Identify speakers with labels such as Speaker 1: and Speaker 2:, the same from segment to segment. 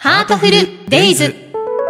Speaker 1: ハートフルデイズ。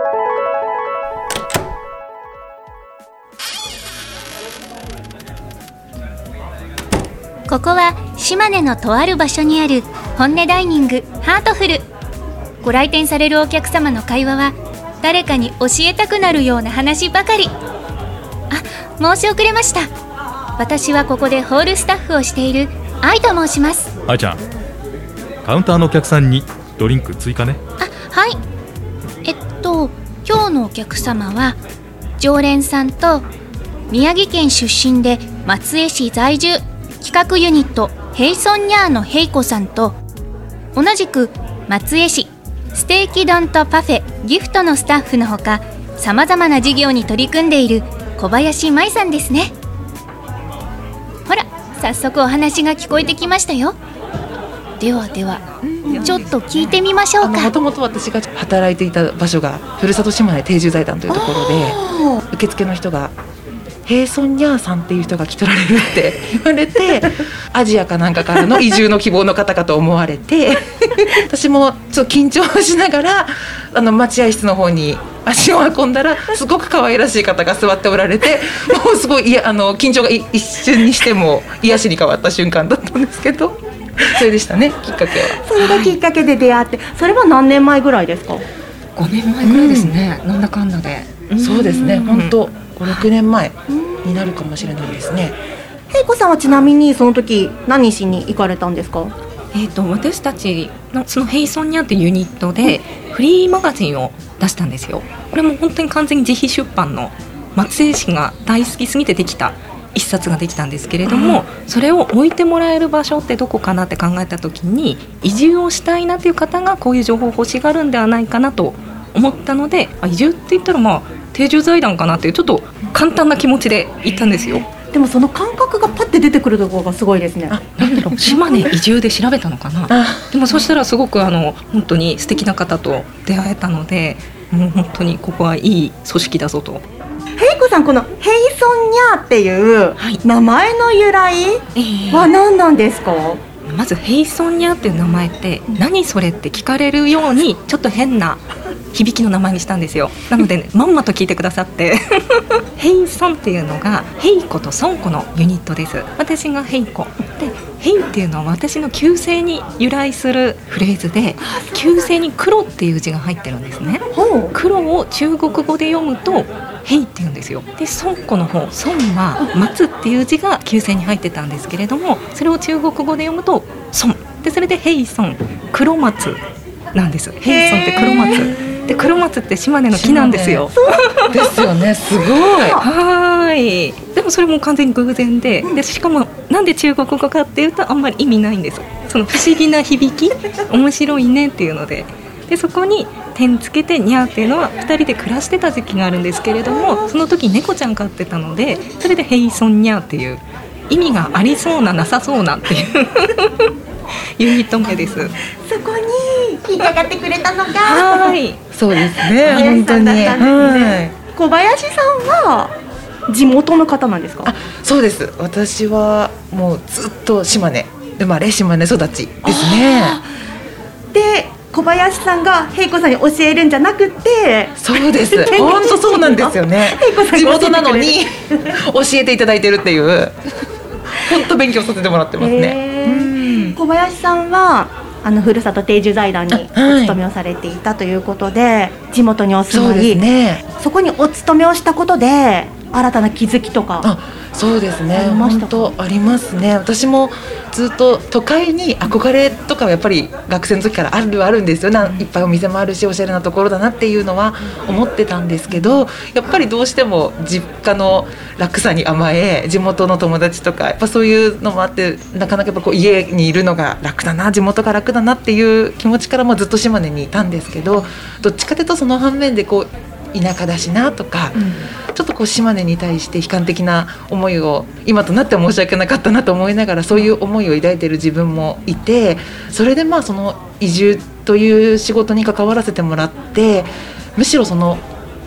Speaker 1: ここは島根のとある場所にある本音ダイニングハートフル。ご来店されるお客様の会話は誰かに教えたくなるような話ばかり。申し遅れました。私はここでホールスタッフをしている愛と申します。
Speaker 2: 愛ちゃん、カウンターのお客さんにドリンク追加ね。
Speaker 1: はい。今日のお客様は常連さんと宮城県出身で松江市在住、企画ユニットヘイソンニャーのヘイコさんと、同じく松江市ステーキ丼とパフェギフトのスタッフのほか、さまざまな事業に取り組んでいる小林舞さんですね。ほら、早速お話が聞こえてきましたよ。ではちょっと聞いてみましょうか。
Speaker 3: もともと私が働いていた場所がふるさと島根定住財団というところで、受付の人がヘイソンニャーさんっていう人が来とられるって言われてアジアかなんかからの移住の希望の方かと思われて私もちょっと緊張しながら待合室の方に足を運んだら、すごく可愛らしい方が座っておられて、もうすごい緊張が一瞬にしても癒しに変わった瞬間だったんですけど、それでしたね、きっかけは。
Speaker 4: それがきっかけで出会って、それは何年前ぐらいですか
Speaker 5: ？5年前ぐらいですね、なんだかんだで。
Speaker 3: そうですね、本当5、6年前になるかもしれないですね。
Speaker 4: ヘイコさんはちなみにその時何しに行かれたんですか？
Speaker 5: 私たちのそのヘイソンニャーっていうユニットでフリーマガジンを出したんですよ。これも本当に完全に自費出版の、松江市が大好きすぎてできた一冊ができたんですけれども、それを置いてもらえる場所ってどこかなって考えた時に、移住をしたいなっていう方がこういう情報を欲しがるんではないかなと思ったので、移住って言ったら定住財団かなっていうちょっと簡単な気持ちで行ったんですよ。
Speaker 4: でもその感覚がパッて出てくるところがすごいですね。
Speaker 5: なんだろう、島根移住で調べたのかな。でもそしたらすごく本当に素敵な方と出会えたので、もう本当にここはいい組織だぞと。
Speaker 4: ヘイコさん、このヘイソンニャーっていう名前の由来は何なんですか？
Speaker 5: まずヘイソンニャーっていう名前って何それって聞かれるようにちょっと変な響きの名前にしたんですよ。なので、まんまと聞いてくださってヘイソンっていうのがヘイコとソンコのユニットです。私がヘイコで、ヘイっていうのは私の旧姓に由来するフレーズで、旧姓に黒っていう字が入ってるんですね。黒を中国語で読むとヘイっていうんですよ。で、ソンコの方、ソンは松っていう字が旧姓に入ってたんですけれども、それを中国語で読むとソンで、それでヘイソン、黒松なんです。ヘイソンって黒松で、黒松って島根の木なんですよ。
Speaker 3: ですよね、すごい。
Speaker 5: はい。でもそれも完全に偶然で、しかもなんで中国語かっていうとあんまり意味ないんです。その不思議な響き面白いねっていうので、そこに点つけてニャーっていうのは2人で暮らしてた時期があるんですけれども、その時猫ちゃん飼ってたので、それでヘイソンニャーっていう意味がありそうななさそうなっていうユニット名です。
Speaker 4: そこに引っかかってくれたのが
Speaker 5: はい
Speaker 3: そうですね、本当に、
Speaker 4: 小林さんは地元の方なんですか？
Speaker 3: そうです。私はもうずっと島根生まれ島根育ちですね。
Speaker 4: で、小林さんがヘイコさんに教えるんじゃなくて、
Speaker 3: そうです、本当そうなんですよね。地元なのに教えていただいてるっていう本当勉強させてもらってますね。
Speaker 4: 小林さんはふるさと定住財団にお勤めをされていたということで、地元にお住まい、 そうですね、そこにお勤めをしたことで新たな気づきとか。
Speaker 3: そうですね、本当ありますね。私もずっと都会に憧れとかはやっぱり学生の時からあるんですよ。いっぱいお店もあるし、おしゃれなところだなっていうのは思ってたんですけど、やっぱりどうしても実家の楽さに甘え、地元の友達とかやっぱそういうのもあって、なかなかやっぱ家にいるのが楽だな、地元が楽だなっていう気持ちからもずっと島根にいたんですけど、どっちかというとその反面で田舎だしなとか、ちょっと島根に対して悲観的な思いを今となっては申し訳なかったなと思いながら、そういう思いを抱いている自分もいて、それでその移住という仕事に関わらせてもらって、むしろその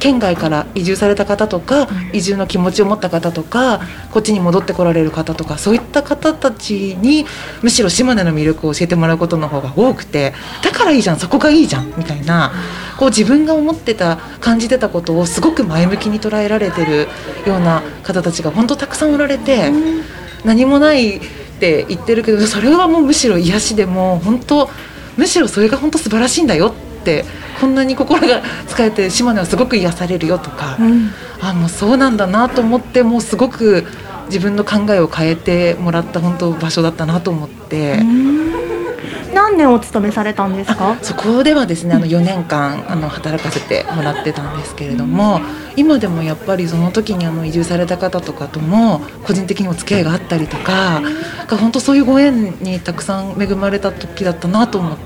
Speaker 3: 県外から移住された方とか、移住の気持ちを持った方とか、こっちに戻ってこられる方とか、そういった方たちにむしろ島根の魅力を教えてもらうことの方が多くて、だからいいじゃん、そこがいいじゃんみたいな、こう自分が思ってた感じてたことをすごく前向きに捉えられてるような方たちが本当たくさんおられて、何もないって言ってるけど、それはもうむしろ癒しで、も本当むしろそれが本当素晴らしいんだよって、こんなに心が疲れて島根はすごく癒されるよとか、もうそうなんだなと思って、もうすごく自分の考えを変えてもらった本当場所だったなと思って。
Speaker 4: 何年お勤めされたんですか？
Speaker 3: そこではですね、4年間働かせてもらってたんですけれども、今でもやっぱりその時に移住された方とかとも個人的にお付き合いがあったりとか、本当そういうご縁にたくさん恵まれた時だったなと思って、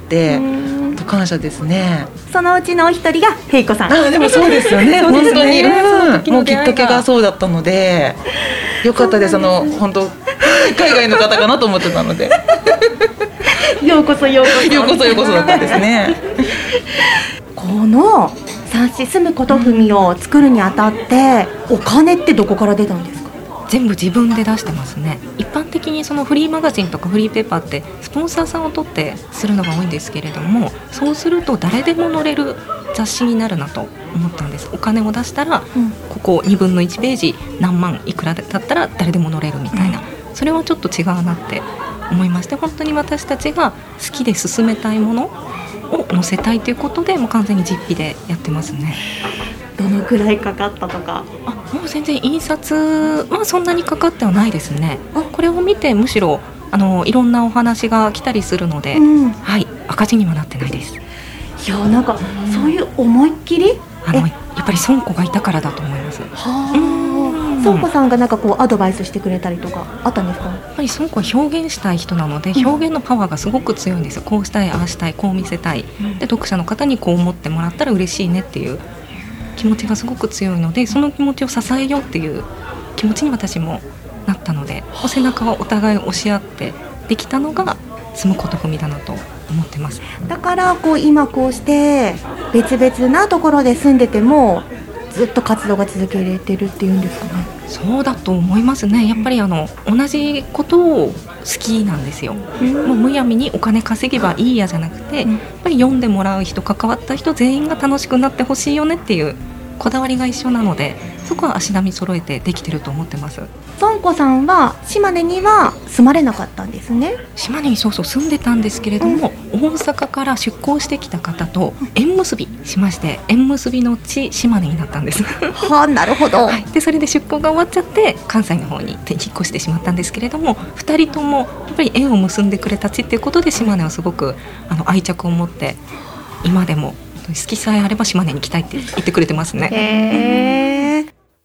Speaker 3: 感謝ですね。
Speaker 4: そのうちのお一人がヘイコさん。
Speaker 3: でもそうですよね本当に、もうきっかけがそうだったのでよかったです。本当海外の方かなと思ってたので
Speaker 4: ようこそようこそ
Speaker 3: ようこそようこそだったんですね。
Speaker 4: このさし住むことふみを作るにあたってお金ってどこから出たんですか？
Speaker 5: 全部自分で出してますね。一般的にそのフリーマガジンとかフリーペーパーってスポンサーさんを取ってするのが多いんですけれども、そうすると誰でも載れる雑誌になるなと思ったんです。お金を出したら、ここ2分の1ページ何万いくらだったら誰でも載れるみたいな、それはちょっと違うなって思いまして、本当に私たちが好きで進めたいものを載せたいということで、もう完全に実費でやってますね。
Speaker 4: どのくらいかかったとか？
Speaker 5: もう全然印刷はそんなにかかってはないですね。これを見てむしろいろんなお話が来たりするので、赤字にはなってないです。
Speaker 4: いや、なんかそういう思いっきり
Speaker 5: やっぱり孫子がいたからだと思います。
Speaker 4: 孫子さんがなんかこうアドバイスしてくれたりとかあったんですか？やっ
Speaker 5: ぱり孫子は表現したい人なので、表現のパワーがすごく強いんですよ。こうしたい、ああしたい、こう見せたい、で読者の方にこう思ってもらったら嬉しいねっていう気持ちがすごく強いので、その気持ちを支えようっていう気持ちに私もなったので、背中をお互い押し合ってできたのが住むことふみだなと思ってます。
Speaker 4: だから今こうして別々なところで住んでてもずっと活動が続けられてるっていうんですかね？
Speaker 5: そうだと思いますね。やっぱり同じことを好きなんですよ。もうむやみにお金稼げばいいやじゃなくて、やっぱり読んでもらう人、関わった人全員が楽しくなってほしいよねっていうこだわりが一緒なので、そこは足並み揃えてできてると思ってます。
Speaker 4: 孫子さんは島根には住まれなかったんですね。
Speaker 5: 島根にそう住んでたんですけれども、大阪から出向してきた方と縁結びしまして、縁結びの地島根になったんです。
Speaker 4: なるほど、
Speaker 5: でそれで出向が終わっちゃって関西の方に引っ越してしまったんですけれども、2人ともやっぱり縁を結んでくれた地っていうことで、島根はすごく愛着を持って今でも好きさえあれば島根に来たいって言ってくれてますね。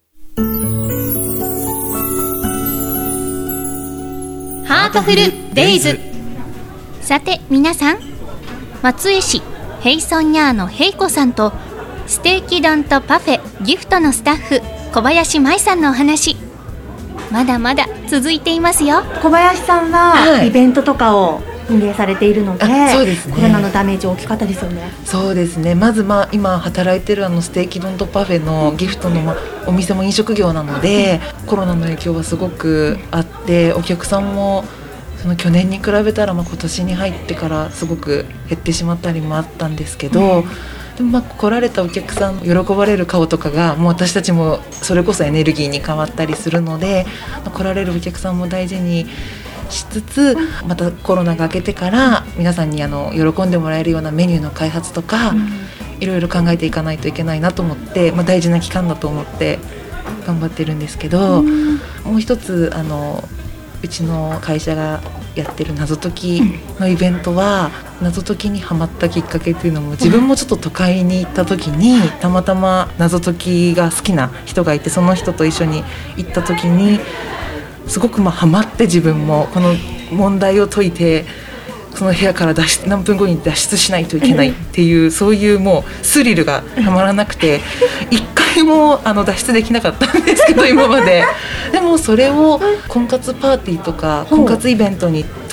Speaker 1: ハートフルデイズ。さて皆さん、松江市ヘイソンニャーのヘイコさんとステーキ丼とパフェギフトのスタッフ小林舞さんのお話、まだまだ続いていますよ。
Speaker 4: 小林さんはイベントとかを運営されているので、
Speaker 3: そうですね、
Speaker 4: コロナのダメージ大きかったですよね。
Speaker 3: そうですね。まず今働いてるステーキ丼とパフェのギフトのお店も飲食業なので、コロナの影響はすごくあって、お客さんも去年に比べたら今年に入ってからすごく減ってしまったりもあったんですけど、でも来られたお客さん喜ばれる顔とかがもう私たちもそれこそエネルギーに変わったりするので、来られるお客さんも大事にしつつ、またコロナが明けてから皆さんに喜んでもらえるようなメニューの開発とか、いろいろ考えていかないといけないなと思って、大事な期間だと思って頑張ってるんですけど、もう一つうちの会社がやってる謎解きのイベントは、謎解きにハマったきっかけっていうのも、自分もちょっと都会に行った時にたまたま謎解きが好きな人がいて、その人と一緒に行った時にすごくハマって、自分もこの問題を解いてその部屋から何分後に脱出しないといけないっていう、そういうもうスリルがたまらなくて一回も脱出できなかったんですけど今まで。でもそれを婚活パーティーとか婚活イベントに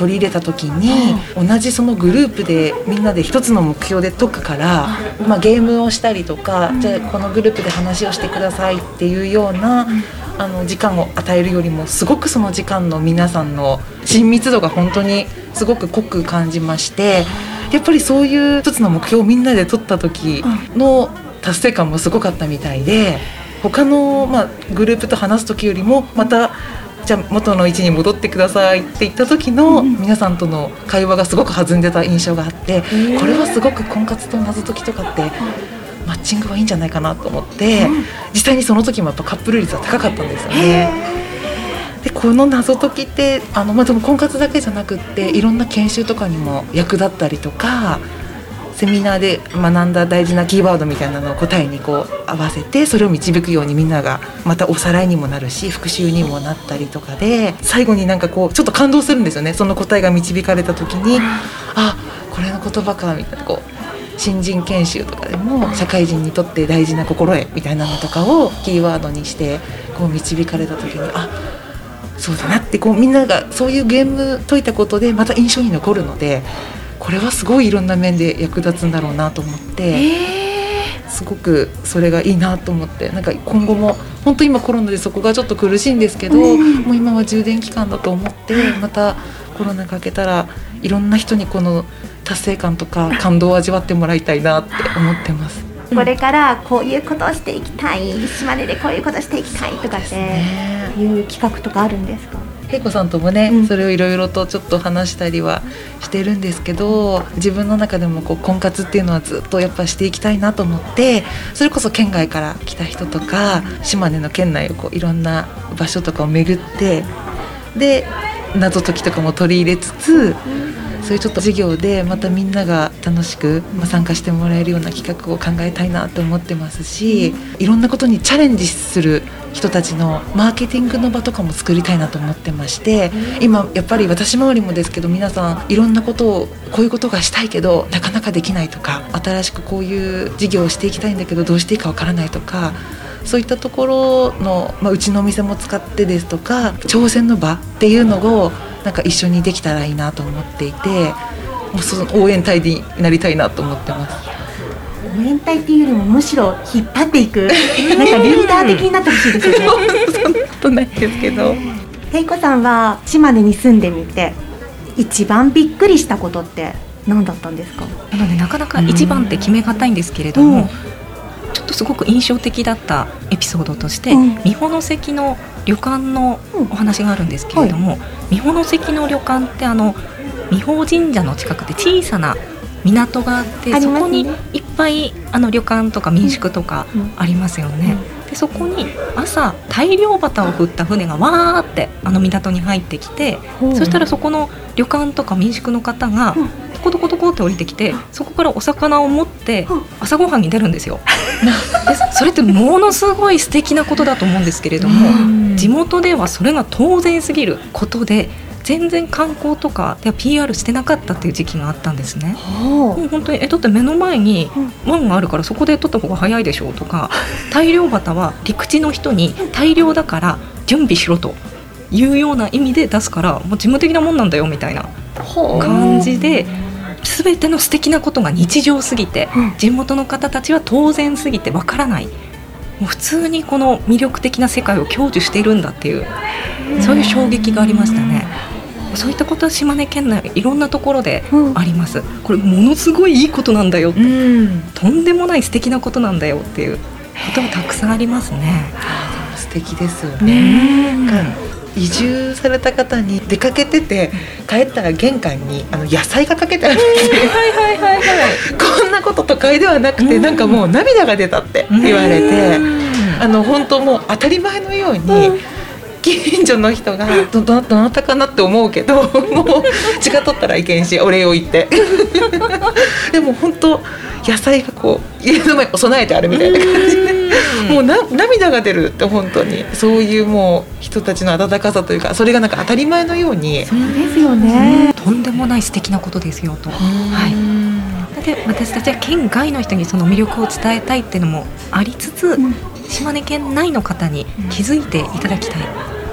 Speaker 3: 取り入れた時に、同じそのグループでみんなで一つの目標で解くから、ゲームをしたりとか、じゃあこのグループで話をしてくださいっていうような、時間を与えるよりも、すごくその時間の皆さんの親密度が本当にすごく濃く感じまして、やっぱりそういう一つの目標をみんなで取った時の達成感もすごかったみたいで、他の、グループと話す時よりもまたじゃあ元の位置に戻ってくださいって言った時の皆さんとの会話がすごく弾んでた印象があって、これはすごく婚活と謎解きとかってマッチングはいいんじゃないかなと思って、実際にその時もやっぱカップル率は高かったんですよね。でこの謎解きってでも婚活だけじゃなくって、いろんな研修とかにも役立ったりとか、セミナーで学んだ大事なキーワードみたいなのを答えに合わせて、それを導くようにみんながまたおさらいにもなるし、復習にもなったりとかで、最後にちょっと感動するんですよね。その答えが導かれた時に、これの言葉かみたいな、新人研修とかでも社会人にとって大事な心得みたいなのとかをキーワードにして導かれた時に、そうだなってみんながそういうゲーム解いたことでまた印象に残るので、これはすごいいろんな面で役立つんだろうなと思って、すごくそれがいいなと思って、今後も本当今コロナでそこがちょっと苦しいんですけど、もう今は充電期間だと思って、またコロナが明けたらいろんな人にこの達成感とか感動を味わってもらいたいなって思ってます。
Speaker 4: これからこういうことをしていきたい、島根でこういうことをしていきたいとかっていう企画とかあるんですか？
Speaker 3: 恵子さんともね、それをいろいろとちょっと話したりはしてるんですけど、自分の中でも婚活っていうのはずっとやっぱしていきたいなと思って、それこそ県外から来た人とか、島根の県内をいろんな場所とかを巡って、で謎解きとかも取り入れつつ、そういうちょっと授業でまたみんなが楽しく参加してもらえるような企画を考えたいなと思ってますし、いろんなことにチャレンジする人たちのマーケティングの場とかも作りたいなと思ってまして、今やっぱり私周りもですけど、皆さんいろんなことをこういうことがしたいけどなかなかできないとか、新しくこういう事業をしていきたいんだけどどうしていいかわからないとか、そういったところの、うちのお店も使ってですとか、挑戦の場っていうのを一緒にできたらいいなと思っていて、もうその応援隊になりたいなと思ってます。
Speaker 4: 応援隊っていうよりもむしろ引っ張っていくリーダー的になってほしいですよね。
Speaker 3: そんなことないですけど。
Speaker 4: 恵子さんは島根に住んでみて一番びっくりしたことって何だったんですか？
Speaker 5: なかなか一番って決めがたいんですけれども、ちょっとすごく印象的だったエピソードとして、三保関の旅館のお話があるんですけれども、三保関の旅館って三保神社の近くで小さな港があって、そこにいっぱい旅館とか民宿とかありますよね。でそこに朝大漁旗を振った船がわーって港に入ってきて、そしたらそこの旅館とか民宿の方がトコトコトコって降りてきて、そこからお魚を持って朝ごはんに出るんですよ。でそれってものすごい素敵なことだと思うんですけれども、地元ではそれが当然すぎることで全然観光とかでは PR してなかったっていう時期があったんですね。もう本当にだって目の前に湾があるからそこで取った方が早いでしょうとか、大漁旗は陸地の人に大漁だから準備しろというような意味で出すから、もう事務的なもんなんだよみたいな感じで、全ての素敵なことが日常すぎて、地元の方たちは当然すぎてわからない、もう普通にこの魅力的な世界を享受しているんだっていう、そういう衝撃がありましたね。そういったことは島根県内いろんなところであります。これものすごいいいことなんだよって、とんでもない素敵なことなんだよっていうこともたくさんありますね。
Speaker 3: 素敵ですよね。移住された方に出かけてて帰ったら玄関に野菜がかけてあるってこんなこと都会ではなくて、もう涙が出たって言われて、本当もう当たり前のように、近所の人がどなたかなって思うけど、もう血が取ったらいけんしお礼を言ってでも本当野菜が家の前に備えてあるみたいな感じでもう涙が出るって、本当にそういうもう人たちの温かさというか、それが当たり前のように。
Speaker 4: そうですよね、
Speaker 5: とんでもない素敵なことですよと。で私たちは県外の人にその魅力を伝えたいっていうのもありつつ、島根県内の方に気づいていただきたい、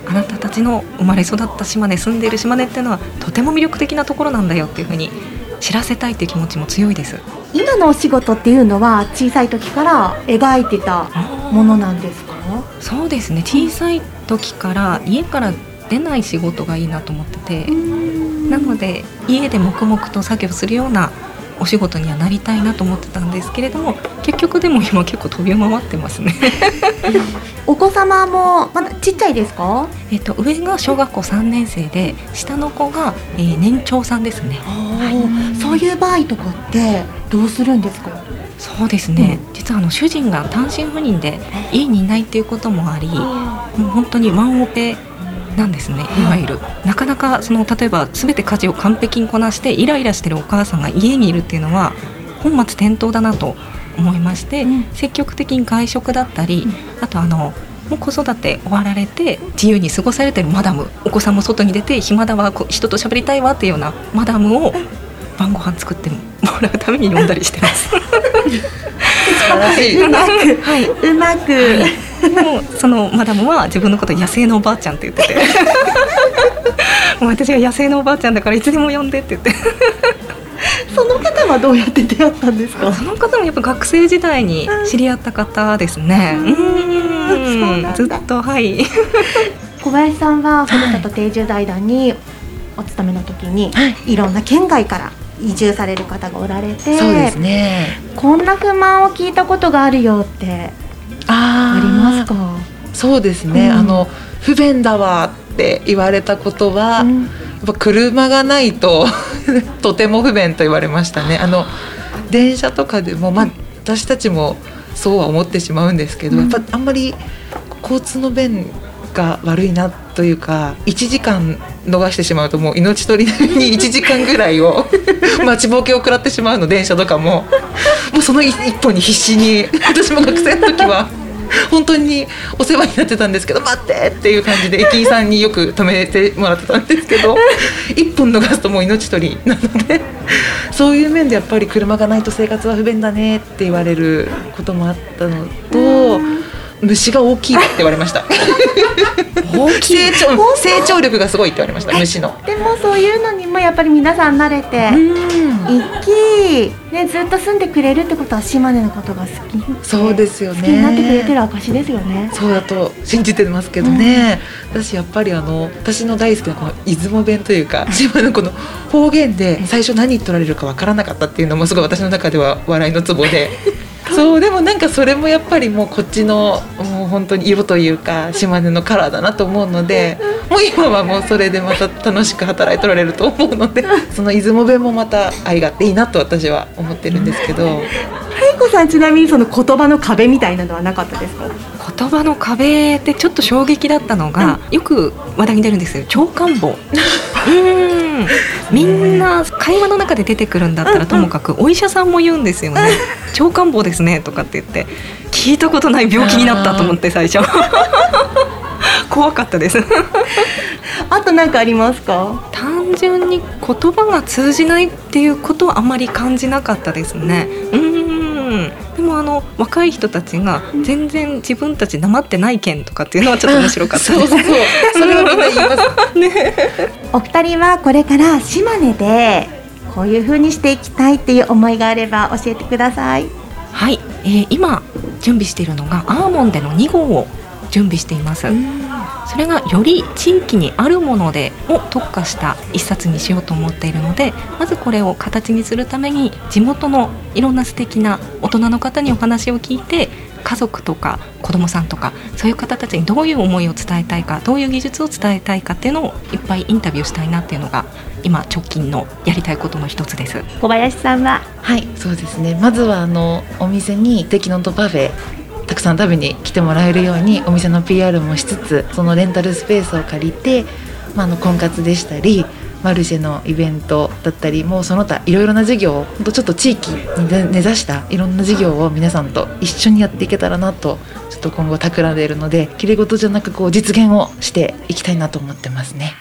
Speaker 5: あなたたちの生まれ育った島根、住んでいる島根っていうのはとても魅力的なところなんだよっていうふうに知らせたいっていう気持ちも強いです。
Speaker 4: 今のお仕事っていうのは小さい時から描いてたものなんですか？
Speaker 5: そうですね、小さい時から家から出ない仕事がいいなと思ってて、なので家で黙々と作業するようなお仕事にはなりたいなと思ってたんですけれども、結局でも今結構飛び回ってますね
Speaker 4: お子様もまだちっちゃいですか？
Speaker 5: 上が小学校3年生で下の子が、年長さんですね。
Speaker 4: そういう場合とかってどうするんですか？
Speaker 5: そうですね、実は主人が単身赴任で家にいないっていうこともあり、もう本当にワンオペなんですね。いわゆるなかなか例えば全て家事を完璧にこなしてイライラしてるお母さんが家にいるっていうのは本末転倒だなと思いまして、積極的に外食だったり、あともう子育て終わられて自由に過ごされてるマダム、お子さんも外に出て暇だわ、人と喋りたいわっていうようなマダムを晩ご飯作ってもらうために呼んだりしてます
Speaker 3: 素晴らしい。
Speaker 4: うまく、
Speaker 5: もうそのマダムは自分のこと野生のおばあちゃんって言っててもう私が野生のおばあちゃんだからいつでも呼んでって言って
Speaker 4: その方はどうやって出会ったんですか？
Speaker 5: その方もやっぱ学生時代に知り合った方ですね。ずっと
Speaker 4: 小林さんはふるさと定住財団にお勤めの時に、いろんな県外から移住される方がおられて、
Speaker 3: そうですね、
Speaker 4: こんな不満を聞いたことがあるよってありますか？
Speaker 3: そうですね、不便だわって言われたことは、やっぱ車がないととても不便と言われましたね。電車とかでも、私たちもそうは思ってしまうんですけど、やっぱあんまり交通の便が悪いなというか、1時間逃してしまうともう命取りに1時間ぐらいを待ちぼうけを食らってしまうの。電車とかもうその一本に必死に、私も学生の時は本当にお世話になってたんですけど、待ってっていう感じで駅員さんによく止めてもらってたんですけど1分逃すともう命取りなので、そういう面でやっぱり車がないと生活は不便だねって言われることもあったのと、虫が大きいって言われました成長力がすごいって言われました。虫の
Speaker 4: でもそういうのにもやっぱり皆さん慣れて行き、ね、ずっと住んでくれるってことは島根のことが好き。
Speaker 3: そうですよね、
Speaker 4: 好きになってくれてる証ですよね。
Speaker 3: そうだと信じてますけどね、私やっぱり私の大好きなこの出雲弁というか、島のこの方言で最初何言っとられるかわからなかったっていうのもすごい私の中では笑いのツボでそうでもなんかそれもやっぱりもうこっちのもう本当に色というか島根のカラーだなと思うので、もう今はもうそれでまた楽しく働いておられると思うので、その出雲弁もまた愛があっていいなと私は思ってるんですけど。
Speaker 4: 早子さん、ちなみにその言葉の壁みたいなのはなかったですか？
Speaker 5: 言葉の壁ってちょっと衝撃だったのが、よく話題に出るんですよ、長官房みんな会話の中で出てくるんだったらともかくお医者さんも言うんですよね長官房ですねとかって言って、聞いたことない病気になったと思って最初怖かったです
Speaker 4: あと何かありますか？
Speaker 5: 単純に言葉が通じないっていうことはあまり感じなかったですね。でも若い人たちが全然自分たちなまってない件とかっていうのはちょっと面白かったです。
Speaker 3: そうそれはみんな言いますね。
Speaker 4: お二人はこれから島根でこういう風にしていきたいっていう思いがあれば教えてください。
Speaker 5: はい、今準備しているのがアーモンでの2号を準備しています。それがより地域にあるものでを特化した一冊にしようと思っているので、まずこれを形にするために地元のいろんな素敵な大人の方にお話を聞いて、家族とか子どもさんとかそういう方たちにどういう思いを伝えたいか、どういう技術を伝えたいかっていうのをいっぱいインタビューしたいなっていうのが今直近のやりたいことの一つです。
Speaker 4: 小林さんは？
Speaker 3: はい、そうですね、まずはお店にテキノとパフェたくさん食べに来てもらえるようにお店の PR もしつつ、そのレンタルスペースを借りて、婚活でしたりマルシェのイベントだったり、もうその他いろいろな事業をちょっと地域に根ざしたいろんな事業を皆さんと一緒にやっていけたらなとちょっと今後企んでいるので、綺麗事じゃなく実現をしていきたいなと思ってますね。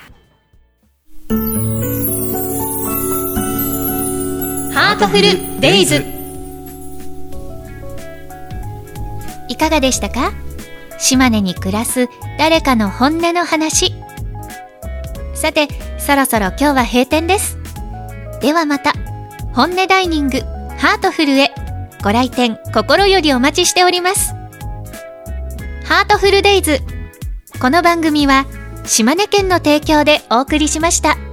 Speaker 1: ハートフルデイズ、いかがでしたか？ 島根に暮らす誰かの本音の話。さて、そろそろ今日は閉店です。ではまた、本音ダイニングハートフルへご来店心よりお待ちしております。ハートフルデイズ。この番組は島根県の提供でお送りしました。